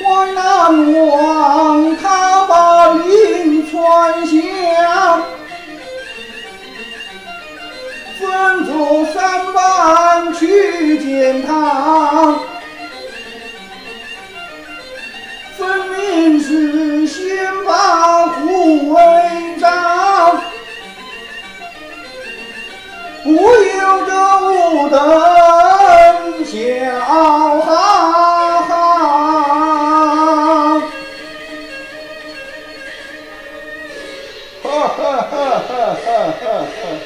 淮南王他把令传下，分作3班去见他。分明是先把护卫长，不由得无等笑哈哈，哈哈哈哈哈哈。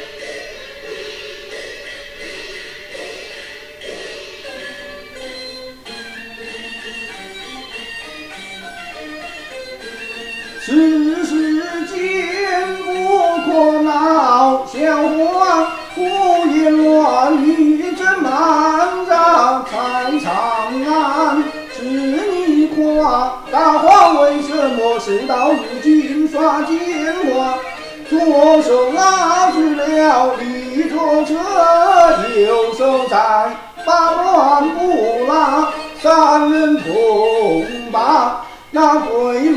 此世间不可闹笑话，胡言乱语真漫长才长安。是你夸大话，为什么事到如今耍奸猾？左手拉住了一座车，右手在把乱不拉，3人同把那鬼